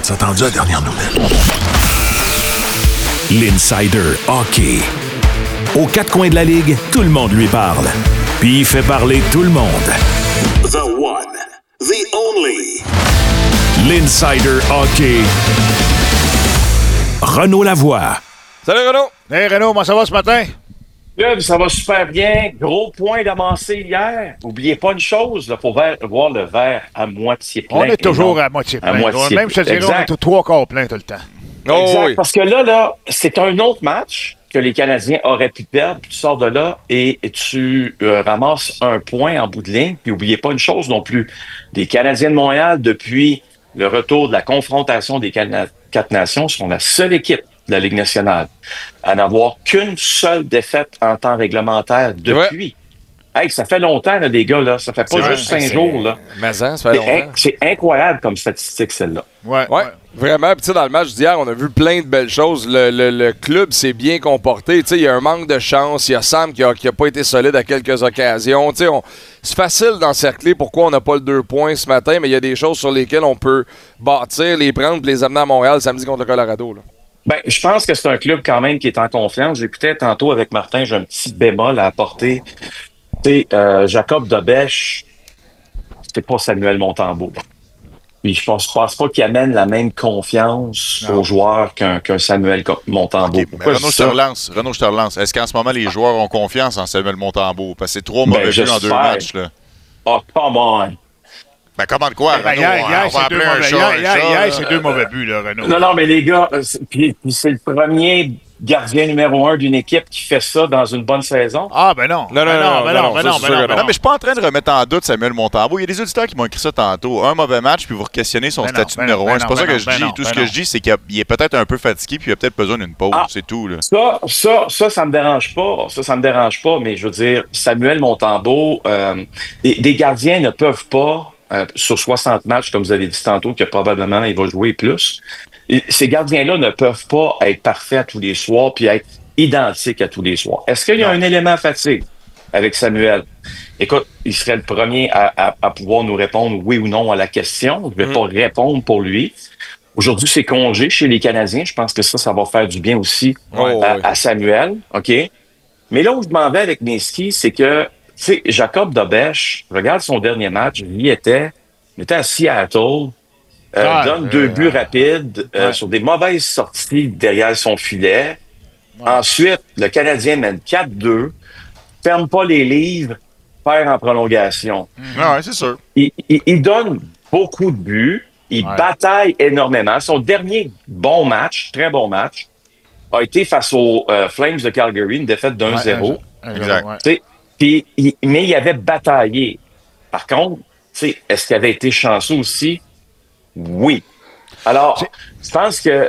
T'as attendu la dernière nouvelle? L'Insider Hockey. Aux quatre coins de la Ligue, tout le monde lui parle. Puis il fait parler tout le monde. The one, the only. L'Insider Hockey. Renaud Lavoie. Salut Renaud! Hey Renaud, comment ça va ce matin? Là, ça va super bien. Gros point d'avancée hier. N'oubliez pas une chose, il faut voir le verre à moitié plein. On est toujours à moitié plein. Même, je te dirais, on est aux trois quarts plein tout le temps. Exact, oui. parce que là, c'est un autre match que les Canadiens auraient pu perdre. Puis tu sors de là et tu ramasses un point en bout de ligne. Puis n'oubliez pas une chose non plus. Les Canadiens de Montréal, depuis le retour de la confrontation des quatre nations, sont la seule équipe de la Ligue nationale à n'avoir qu'une seule défaite en temps réglementaire depuis. Ouais. Hey, ça fait longtemps, là, les gars, là. Ça fait pas juste 5 jours, là. Mais ça fait longtemps. C'est incroyable comme statistique, celle-là. Ouais. Vraiment. Puis, tu sais, dans le match d'hier, on a vu plein de belles choses. Le club s'est bien comporté. Tu sais, il y a un manque de chance. Il y a Sam qui a pas été solide à quelques occasions. Tu sais, c'est facile d'encercler pourquoi on n'a pas le 2 points ce matin, mais il y a des choses sur lesquelles on peut bâtir, les prendre et les amener à Montréal samedi contre le Colorado, là. Ben, je pense que c'est un club quand même qui est en confiance. J'écoutais tantôt avec Martin, j'ai un petit bémol à apporter. Tu sais, Jacob Dobèche, c'était pas Samuel Montembeault. Puis je pense pas qu'il amène la même confiance aux joueurs qu'un Samuel Montembeault. Okay, Renaud, je te relance. Est-ce qu'en ce moment, les joueurs ont confiance en Samuel Montembeault? Parce que c'est 3 mauvais buts en 2 matchs. Là. Oh, come on! Ben, comment de quoi, Renaud? Hier, c'est 2 mauvais buts, là, Renaud. Non, mais les gars, puis c'est le premier gardien numéro 1 d'une équipe qui fait ça dans une bonne saison. Ah, ben non. Non, mais je suis pas en train de remettre en doute Samuel Montembeault. Il y a des auditeurs qui m'ont écrit ça tantôt. Un mauvais match, puis vous requestionnez son statut numéro 1. C'est pas ça que je dis. Tout ce que je dis, c'est qu'il est peut-être un peu fatigué, puis il a peut-être besoin d'une pause. C'est tout, là. Ça me dérange pas. Ça me dérange pas, mais je veux dire, Samuel Montembeault, des gardiens ne peuvent pas, sur 60 matchs, comme vous avez dit tantôt, que probablement il va jouer plus. Et ces gardiens-là ne peuvent pas être parfaits à tous les soirs puis être identiques à tous les soirs. Est-ce qu'il y a un élément fatigue avec Samuel? Écoute, il serait le premier à pouvoir nous répondre oui ou non à la question. Je ne vais pas répondre pour lui. Aujourd'hui, c'est congé chez les Canadiens. Je pense que ça va faire du bien aussi à Samuel. OK? Mais là où je m'en vais avec mes skis, c'est que tu sais, Jacob Dobèche, regarde son dernier match, il était à Seattle, donne 2 buts rapides sur des mauvaises sorties derrière son filet. Ouais. Ensuite, le Canadien mène 4-2, ferme pas les livres, perd en prolongation. Ouais, c'est sûr. Il donne beaucoup de buts, il bataille énormément. Son dernier bon match, très bon match, a été face aux Flames de Calgary, une défaite d'1-0. Exact. Mais il avait bataillé. Par contre, est-ce qu'il avait été chanceux aussi? Oui. Alors, je pense que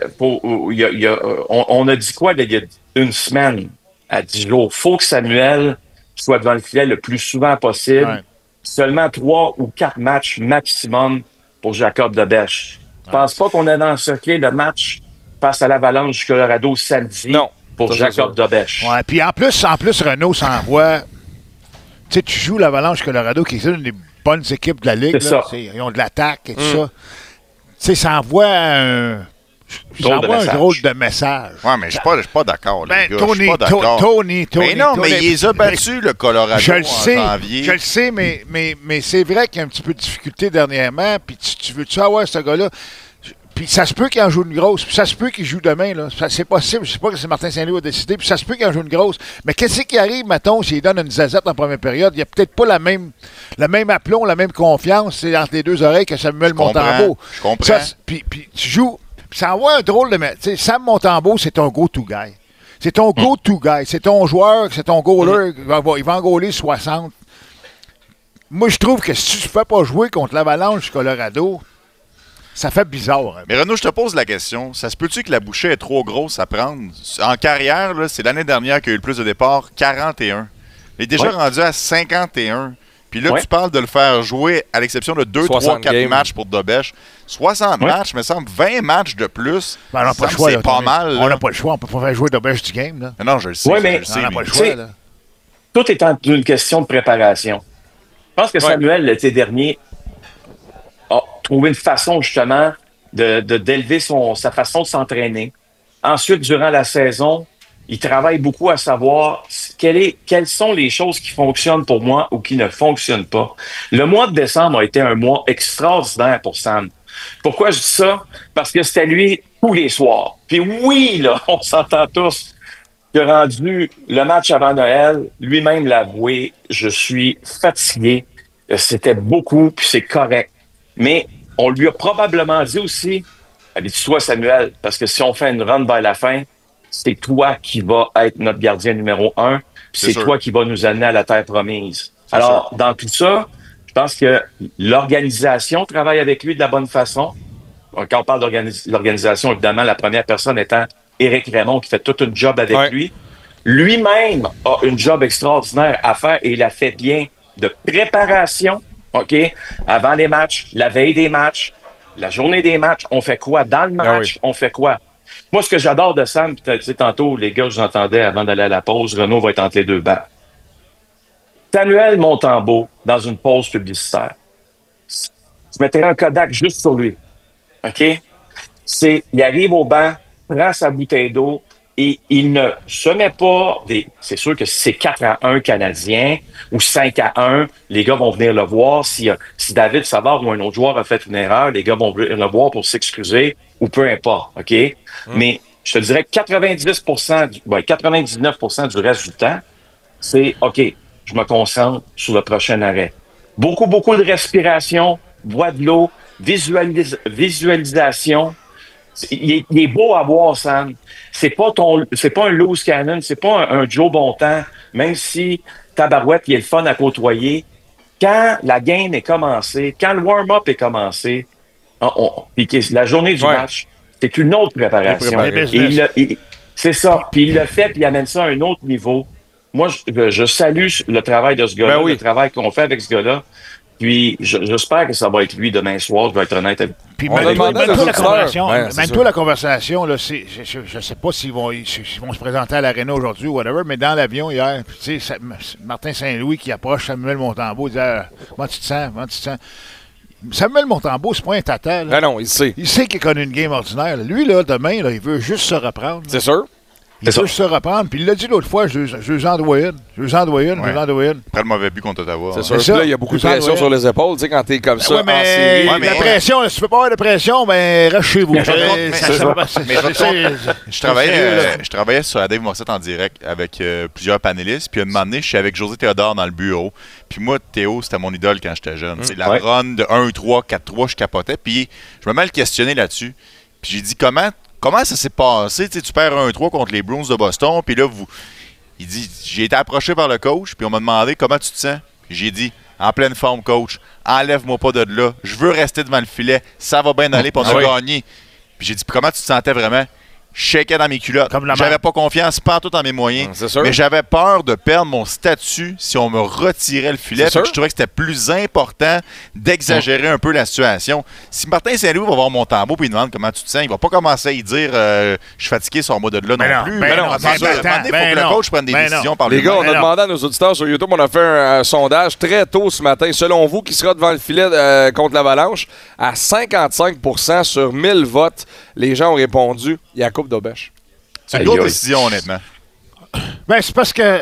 on a dit quoi il y a une semaine à 10 jours? Il faut que Samuel soit devant le filet le plus souvent possible. Ouais. Seulement 3 ou 4 matchs maximum pour Jacob Dobèche. Je pense pas qu'on est dans le circuit de match face à l'Avalanche du Colorado samedi pour Jacob Dobèche. Ouais, puis en plus, Renaud s'envoie. Tu sais, tu joues l'Avalanche Colorado, qui est une des bonnes équipes de la Ligue. Là, ils ont de l'attaque et tout ça. Tu sais, ça envoie un drôle de message. Ouais, mais je suis pas d'accord, les gars. Tony, je suis pas d'accord. Tony. Mais non, mais il les a battus, le Colorado, en janvier. Je le sais, mais c'est vrai qu'il y a un petit peu de difficulté dernièrement. Puis tu veux-tu avoir ce gars-là? Puis ça se peut qu'il en joue une grosse. Puis ça se peut qu'il joue demain. Là. C'est possible. Je sais pas que c'est Martin Saint-Louis qui a décidé. Puis ça se peut qu'il en joue une grosse. Mais qu'est-ce qui arrive, mettons, s'il donne une zazette en première période? Il n'y a peut-être pas le même aplomb, la même confiance entre les deux oreilles que Samuel Montembeault. Je comprends. Puis tu joues. Puis ça envoie un drôle de... Tu sais, Sam Montembeault, c'est ton go-to guy. C'est ton go-to guy. C'est ton joueur, c'est ton goaler. Il va en goaler 60. Moi, je trouve que si tu ne fais pas jouer contre l'Avalanche du Colorado... Ça fait bizarre. Hein. Mais Renaud, je te pose la question. Ça se peut-tu que la bouchée est trop grosse à prendre? En carrière, là, c'est l'année dernière qu'il y a eu le plus de départs, 41. Il est déjà rendu à 51. Puis là, tu parles de le faire jouer, à l'exception de 2, 3, 4 matchs pour Dobèche. 60 matchs, me semble, 20 matchs de plus. Ben, on n'a pas le choix. C'est pas mal. On n'a pas le choix. On ne peut pas faire jouer Dobèche du game. Là. Non, je le sais. Oui, mais on n'a pas le choix. Là. Tout est une question de préparation. Je pense que Samuel, l'été dernier, a trouvé une façon, justement, d'élever sa façon de s'entraîner. Ensuite, durant la saison, il travaille beaucoup à savoir quelles sont les choses qui fonctionnent pour moi ou qui ne fonctionnent pas. Le mois de décembre a été un mois extraordinaire pour Sam. Pourquoi je dis ça? Parce que c'était lui tous les soirs. Puis oui, là, on s'entend tous que rendu le match avant Noël, lui-même l'a avoué, je suis fatigué. C'était beaucoup, puis c'est correct. Mais on lui a probablement dit aussi, habitue-toi Samuel, parce que si on fait une run vers la fin, c'est toi qui vas être notre gardien numéro 1, puis c'est toi qui vas nous amener à la terre promise. Alors, dans tout ça, je pense que l'organisation travaille avec lui de la bonne façon. Quand on parle d'organisation, évidemment, la première personne étant Éric Raymond, qui fait toute une job avec lui. Lui-même a une job extraordinaire à faire et il a fait bien de préparation, OK? Avant les matchs, la veille des matchs, la journée des matchs, on fait quoi? Dans le match, on fait quoi? Moi, ce que j'adore de Sam, tu sais, tantôt, les gars, je vous entendais avant d'aller à la pause, Renaud va être entre les deux bancs. Samuel Montembeault, dans une pause publicitaire, je mettrais un Kodak juste sur lui. OK? Il arrive au banc, prend sa bouteille d'eau et il ne se met pas c'est sûr que si c'est 4-1 Canadien ou 5-1, les gars vont venir le voir. Si David Savard ou un autre joueur a fait une erreur, les gars vont venir le voir pour s'excuser ou peu importe. OK? Mais je te dirais que 99% du reste du temps, c'est OK, je me concentre sur le prochain arrêt. Beaucoup de respiration, bois de l'eau, visualisation. Il est beau à voir, Sam. C'est pas un loose cannon, c'est pas un Joe Bontemps, même si tabarouette, il est le fun à côtoyer. Quand la game est commencée, quand le warm-up est commencé, puis la journée du match, c'est une autre préparation. C'est ça. Puis il le fait, puis il amène ça à un autre niveau. Moi, je salue le travail de ce gars-là, le travail qu'on fait avec ce gars-là. Puis, j'espère que ça va être lui demain soir, je vais être honnête avec vous. Puis, mène-toi la conversation, là, je sais pas s'ils vont se présenter à l'aréna aujourd'hui ou whatever, mais dans l'avion hier, tu sais, Martin Saint-Louis qui approche Samuel Montembeault, il dit comment tu te sens? Samuel Montembeault, c'est pas un tata. Là. Non, il sait. Il sait qu'il connaît une game ordinaire. Lui, là, demain, là, il veut juste se reprendre. C'est sûr. Il veut juste se reprendre. Puis il l'a dit l'autre fois, je veux en dois une. Après le mauvais but contre Ottawa. C'est sûr. Puis là, il y a beaucoup de pression sur les épaules, tu sais, quand t'es comme ça. Mais la pression, si tu peux pas avoir de pression, ben reste chez vous. Je travaillais sur la Dave Morissette en direct avec plusieurs panélistes. Puis à un moment donné, je suis avec José Théodore dans le bureau. Puis moi, Théo, c'était mon idole quand j'étais jeune. C'est la run de 1-3, 4-3, je capotais. Puis je me mets à le questionner là-dessus. Puis j'ai dit comment ça s'est passé? Tu perds 1-3 contre les Bruins de Boston, puis là, il dit, j'ai été approché par le coach, puis on m'a demandé comment tu te sens. J'ai dit, en pleine forme, coach, enlève-moi pas de là, je veux rester devant le filet, ça va bien aller, puis on a gagné. Puis j'ai dit, comment tu te sentais vraiment? Je shakeais dans mes culottes. J'avais pas confiance, pas tout en mes moyens. Mais j'avais peur de perdre mon statut si on me retirait le filet. Je trouvais que c'était plus important d'exagérer un peu la situation. Si Martin Saint-Louis va voir mon tambour et il demande comment tu te sens, il va pas commencer à y dire je suis fatigué sur moi de là non plus. Il faut que le coach prenne des décisions par les gars, on a demandé à nos auditeurs sur YouTube, on a fait un sondage très tôt ce matin. Selon vous, qui sera devant le filet contre l'Avalanche? À 55% sur 1000 votes, les gens ont répondu Jakub Dobeš. C'est une grosse décision, honnêtement. Ben, c'est parce que...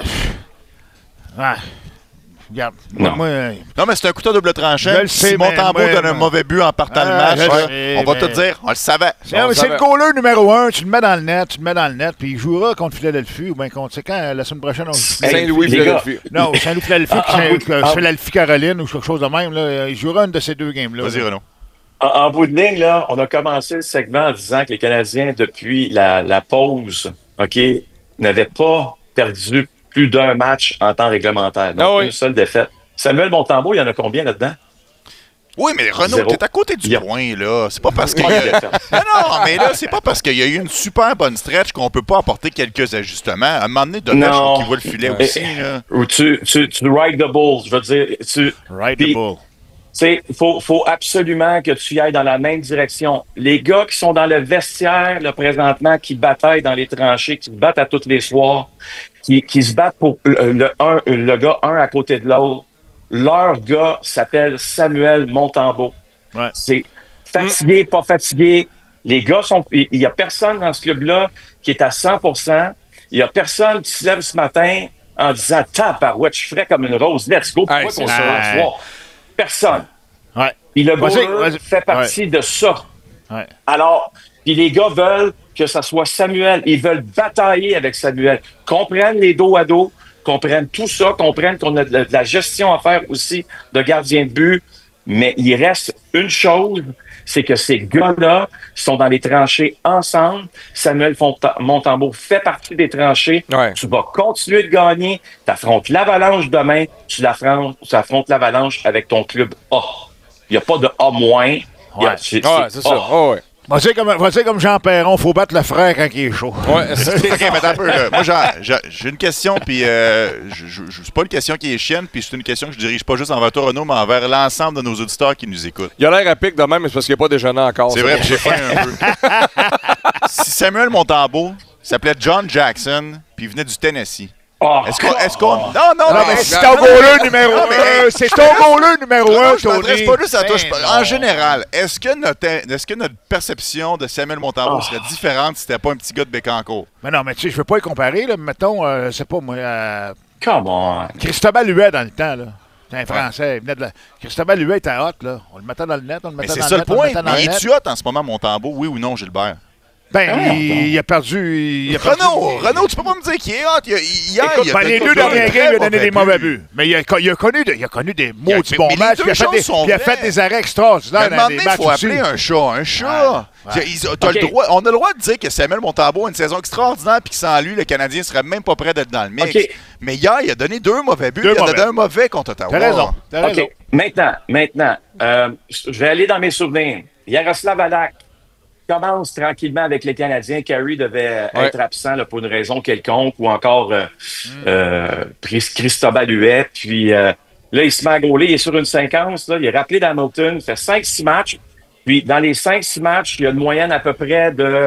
Regarde. Non, mais c'est un couteau double tranchant. Si Montembeault donne un mauvais but en partant le match, on va te dire, on le savait. C'est le goaler numéro 1, tu le mets dans le net, puis il jouera contre Philadelphie ou bien contre... C'est quand, la semaine prochaine, on joue Saint-Louis-Philadelphie. Non, Saint-Louis-Philadelphie, Caroline ou quelque chose de même. Là, il jouera une de ces deux games-là. Vas-y, Renaud. En bout de ligne, là, on a commencé le segment en disant que les Canadiens, depuis la pause, OK, n'avaient pas perdu plus d'un match en temps réglementaire. Donc, une seule défaite. Samuel Montembeault, il y en a combien là-dedans? Oui, mais Renaud, t'es à côté du point, là. C'est pas parce qu'il y a... Non, mais là, c'est pas parce qu'il y a eu une super bonne stretch qu'on peut pas apporter quelques ajustements. À un moment donné, Dobeš, qui voit le filet aussi, là. Ou tu ride the bull, je veux dire. Ride the bull. Il faut absolument que tu ailles dans la même direction. Les gars qui sont dans le vestiaire, là, présentement, qui bataillent dans les tranchées, qui se battent à tous les soirs, qui se battent pour le gars un à côté de l'autre, leur gars s'appelle Samuel Montembeault. Ouais. Fatigué, pas fatigué. Les gars il y a personne dans ce club-là qui est à 100%. Il y a personne qui se lève ce matin en disant « Tabarouette, je ferais comme une rose. Let's go. Pourquoi qu'on se rend soir? » Personne. Ouais. Puis le goaler fait partie de ça. Ouais. Alors, puis les gars veulent que ça soit Samuel. Ils veulent batailler avec Samuel. Comprennent les dos à dos, comprennent tout ça, comprennent qu'on a de la gestion à faire aussi de gardien de but. Mais il reste une chose, c'est que ces gars-là sont dans les tranchées ensemble. Samuel Montembeault fait partie des tranchées. Ouais. Tu vas continuer de gagner. Tu affrontes l'Avalanche demain. Tu affrontes l'Avalanche avec ton club A. Il n'y a pas de A-. C'est ça. Oh, ouais. Vas-y comme Jean Perron, faut battre le frère quand il est chaud. Ouais, OK, mais attends un peu. Là. Moi, j'ai une question, puis c'est pas une question qui est chienne, puis c'est une question que je dirige pas juste envers toi, Renaud, mais envers l'ensemble de nos auditeurs qui nous écoutent. Il a l'air à pic de même, mais c'est parce qu'il n'a pas déjeuné encore. C'est vrai, puis j'ai faim un peu. Si Samuel Montembeault s'appelait John Jackson, puis il venait du Tennessee, est-ce qu'on... Non, mais c'est ton goaler numéro 1. C'est ton goaler numéro 1, je m'adresse pas juste à toi. En général, est-ce que notre perception de Samuel Montembeault serait différente si c'était pas un petit gars de Bécancour? Mais non, mais tu sais, je veux pas y comparer, là. Mettons, c'est pas moi... Come on. Cristobal Huet dans le temps, là. C'est un Français. Il venait de Cristobal Huet était hot, là. On le mettait dans le net, Mais c'est ça le point. Mais es-tu hot en ce moment, Montembeault, oui ou non, Gilbert? Il a perdu. Renaud, tu peux pas me dire qu'il est hot. Les deux derniers games, il a donné des mauvais buts. Mais il a connu des maudits bons matchs. Il a fait des arrêts extraordinaires dans des matchs. Il faut appeler un chat. On a le droit de dire que Samuel Montembeault a une saison extraordinaire puis que sans lui, le Canadien serait même pas prêt d'être dans le mix. Okay. Mais hier, il a donné 2 mauvais buts. Il a donné un mauvais contre Ottawa. T'as raison. OK. Maintenant, je vais aller dans mes souvenirs. Yaroslav Halak commence tranquillement avec les Canadiens. Carey devait être absent là, pour une raison quelconque ou encore Cristobal Huet. Puis là, il se met à gauler. Il est sur une 50. Là, il est rappelé d'Hamilton. Il fait 5-6 matchs. Puis dans les 5-6 matchs, il y a une moyenne à peu près de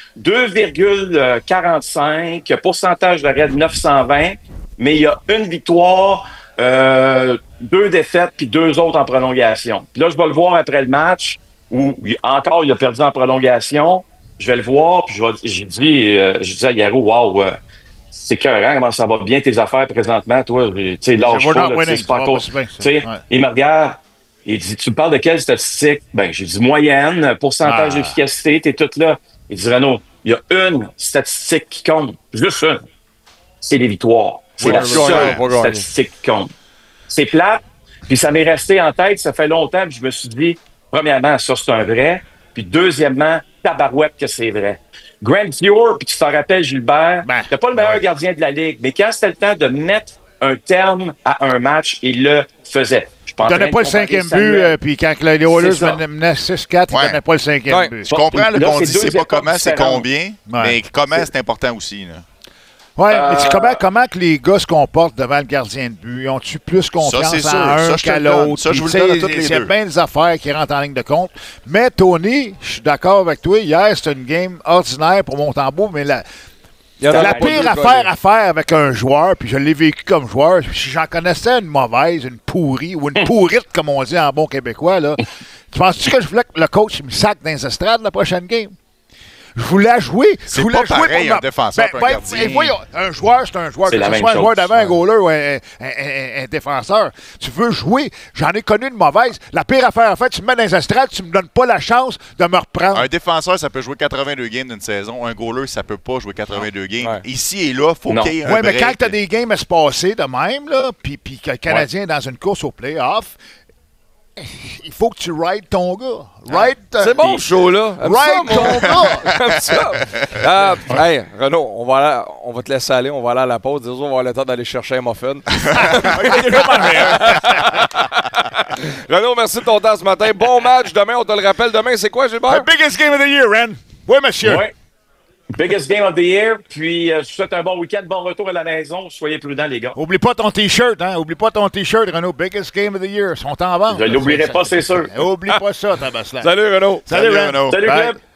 2,45, pourcentage d'arrêt de 920. Mais il y a une victoire, 2 défaites, puis 2 autres en prolongation. Puis là, je vais le voir après le match. Où encore il a perdu en prolongation, je vais le voir, puis j'ai dit à Yaro, wow, c'est écœurant, comment ça va bien tes affaires présentement, toi, tu sais, lâche pas, c'est pas cause. Il me regarde, il dit, tu me parles de quelle statistique? Ben, j'ai dit moyenne, pourcentage d'efficacité, t'es tout là. Il dit, Renaud, il y a une statistique qui compte, juste une, c'est les victoires. C'est la seule statistique qui compte. C'est plate, puis ça m'est resté en tête, ça fait longtemps, puis je me suis dit, premièrement, ça, c'est un vrai. Puis deuxièmement, tabarouette que c'est vrai. Grant Fuhr, puis tu t'en rappelles, Gilbert, t'es pas le meilleur gardien de la Ligue, mais quand c'était le temps de mettre un terme à un match, il le faisait. Il donnait pas le 5e but, puis quand les Oilers menaient 6-4, il donnait pas le 5e but. Je comprends qu'on dit c'est pas comment, c'est combien, mais comment, c'est important aussi, là. Oui, mais comment que les gars se comportent devant le gardien de but? Ils ont-tu plus confiance en un qu'à l'autre? Ça, je vous le donne à toutes les deux. Il y a bien des affaires qui rentrent en ligne de compte. Mais Tony, je suis d'accord avec toi. Hier, c'était une game ordinaire pour Montembeault, mais la pire affaire à faire avec un joueur, puis je l'ai vécu comme joueur, si j'en connaissais une mauvaise, une pourrie, ou une pourrite, comme on dit en bon québécois, là, tu penses-tu que je voulais que le coach me sac dans les estrades la prochaine game? Je voulais jouer. C'est pas pareil, un défenseur un gardien. Voyons, un joueur, c'est un joueur. Que ce soit un joueur d'avant, un goaler ou un défenseur. Tu veux jouer. J'en ai connu une mauvaise. La pire affaire, en fait, tu me mets dans les estrades, tu me donnes pas la chance de me reprendre. Un défenseur, ça peut jouer 82 games d'une saison. Un goaler, ça peut pas jouer 82 games. Ouais. Ici et là, il faut qu'il y ait un break. Mais quand tu as des games à se passer de même, là, puis que le Canadien est dans une course au play-off, il faut que tu rides ton gars. C'est bon, ce show-là. Ride ton gars. Comme ça. Hey, Renaud, on va te laisser aller. On va aller à la pause. Disons, on va avoir le temps d'aller chercher un muffin. Renaud, merci de ton temps ce matin. Bon match. Demain, on te le rappelle. Demain, c'est quoi, Gilbert? The biggest game of the year, Ren. Oui, monsieur. Oui. Biggest game of the year. Puis, je vous souhaite un bon week-end, bon retour à la maison. Soyez prudents, les gars. Oublie pas ton T-shirt, hein. Oublie pas ton T-shirt, Renaud. Biggest game of the year. Ils sont en vente. Je l'oublierai pas, c'est sûr. Oublie pas ça, Tabaslan. Salut, Renaud. Salut, Renaud. Salut, Club.